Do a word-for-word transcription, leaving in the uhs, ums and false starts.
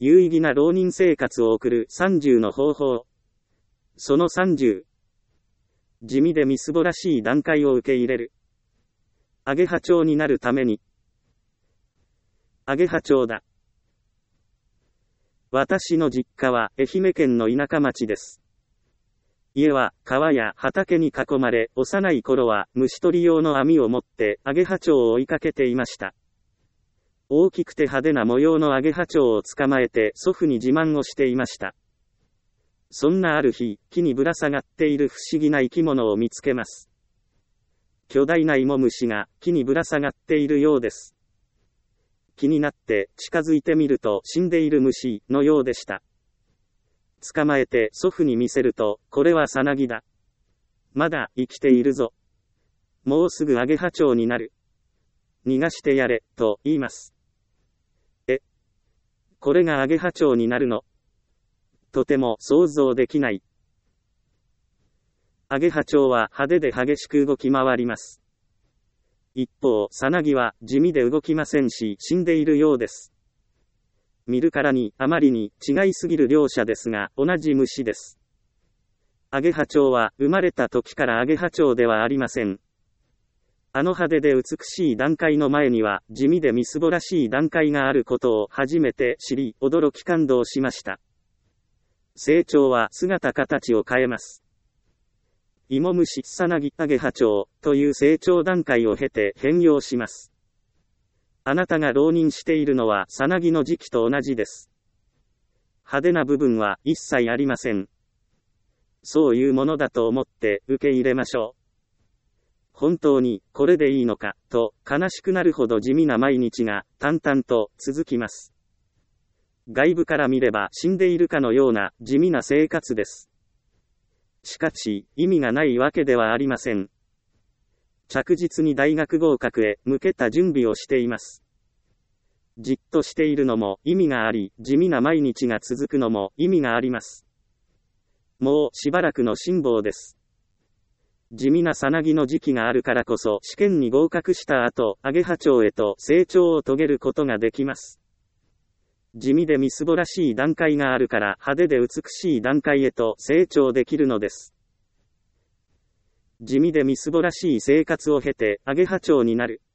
有意義な浪人生活を送るさんじゅうの方法。そのさんじゅう。地味でみすぼらしい段階を受け入れる。アゲハチョウになるために。アゲハチョウだ。私の実家は愛媛県の田舎町です。家は川や畑に囲まれ、幼い頃は虫取り用の網を持ってアゲハチョウを追いかけていました。大きくて派手な模様のアゲハチョウを捕まえて祖父に自慢をしていました。そんなある日、木にぶら下がっている不思議な生き物を見つけます。巨大なイモムシが木にぶら下がっているようです。気になって近づいてみると死んでいる虫のようでした。捕まえて祖父に見せると、これはサナギだ。まだ生きているぞ。もうすぐアゲハチョウになる。逃がしてやれ、と言います。え、これがアゲハチョウになるの？とても想像できない。アゲハチョウは派手で激しく動き回ります。一方、サナギは地味で動きませんし、死んでいるようです。見るからにあまりに違いすぎる両者ですが、同じ虫です。アゲハチョウは生まれた時からアゲハチョウではありません。あの派手で美しい段階の前には地味でみすぼらしい段階があることを初めて知り、驚き感動しました。成長は姿形を変えます。イモムシ、サナギ、アゲハチョウという成長段階を経て変容します。あなたが浪人しているのはサナギの時期と同じです。派手な部分は一切ありません。そういうものだと思って受け入れましょう。本当にこれでいいのかと悲しくなるほど地味な毎日が淡々と続きます。外部から見れば死んでいるかのような地味な生活です。しかし意味がないわけではありません。着実に大学合格へ向けた準備をしています。じっとしているのも意味があり、地味な毎日が続くのも意味があります。もうしばらくの辛抱です。地味なサナギの時期があるからこそ試験に合格した後、アゲハチョウへと成長を遂げることができます。地味でみすぼらしい段階があるから派手で美しい段階へと成長できるのです。地味でみすぼらしい生活を経てアゲハチョウになる。